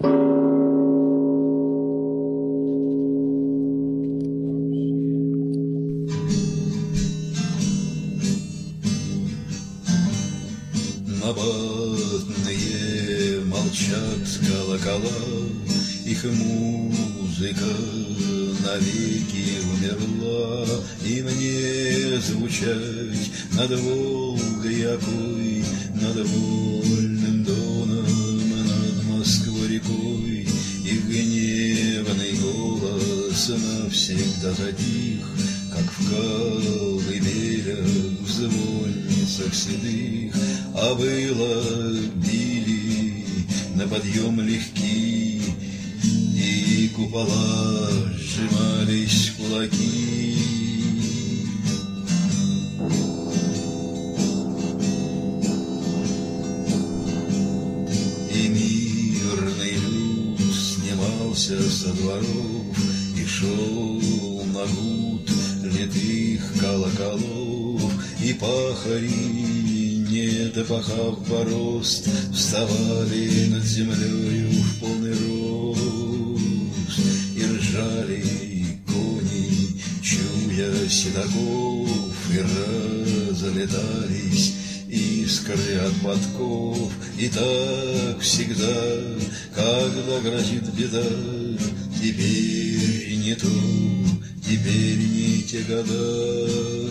Набатные молчат колокола, их музыка навеки умерла, и мне звучать над Волгой окой, над вольным доном, над Москвой рекой, их гневный голос навсегда затих, как в колыбелях, в звонницах седых, а было били на подъем легки, и купола сжимались в кулаки. И мирный люд снимался со дворов и шел на гуд литых колоколов, и пахари, не допахав борозд, вставали над землею в полный рост, и ржали кони, чуя седаков, и разлетались искры от подков. И так всегда, когда грозит беда, теперь не то, теперь не те года.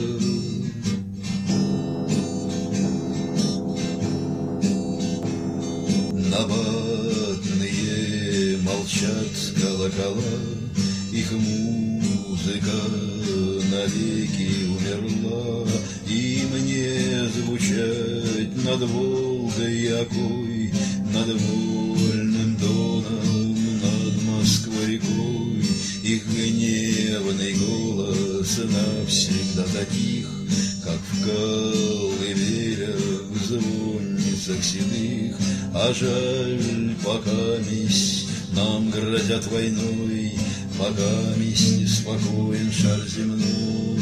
Набатные молчат колокола, их музыка навеки умерла, и мне звучать над Волгой окой, над вольным доном, над Москвой рекой, их гневный голос навсегда затих, как в колыбелях, в звонницах седых. А жаль, покамись нам грозят войной, покамись неспокоен шар земной.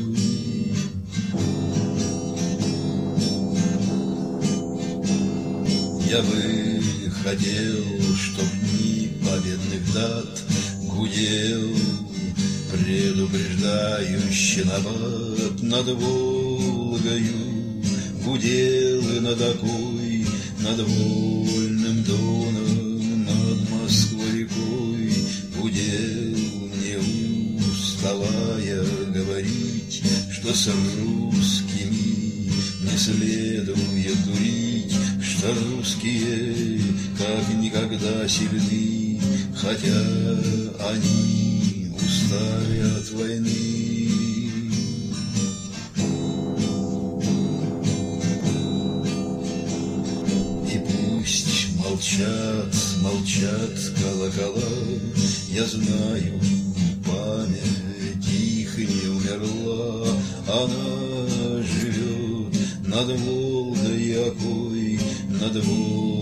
Я бы хотел, чтоб дни победных дат гудел предупреждающий набат над Волгою, гудел и над Окой, над вольным доном, над Москвой рекой, гудел, не уставая говорить, что с русскими не следует дурить, что русские как никогда сильны, хотя они устали от войны. Молчат, молчат колокола, я знаю, память их не умерла, она живет над Волгой окой, над Волгой.